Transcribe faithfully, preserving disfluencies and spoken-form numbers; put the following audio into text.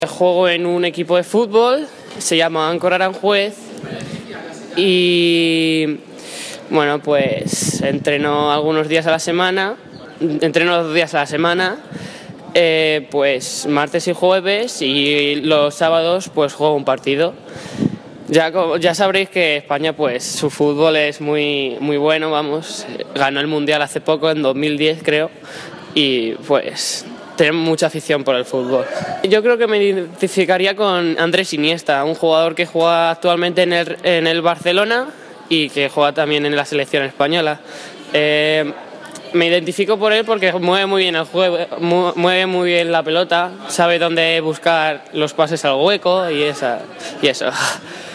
Juego en un equipo de fútbol, se llama Ancor Aranjuez y bueno, pues entreno algunos días a la semana, entreno dos días a la semana, eh, pues martes y jueves, y los sábados pues juego un partido. Ya, ya sabréis que España, pues su fútbol es muy, muy bueno, vamos, ganó el Mundial hace poco, en dos mil diez creo, y pues tenemos mucha afición por el fútbol. Yo creo que me identificaría con Andrés Iniesta, un jugador que juega actualmente en el, en el Barcelona y que juega también en la selección española. Eh, me identifico por él porque mueve muy bien el juego, mueve muy bien la pelota, sabe dónde buscar los pases al hueco y, esa, y eso.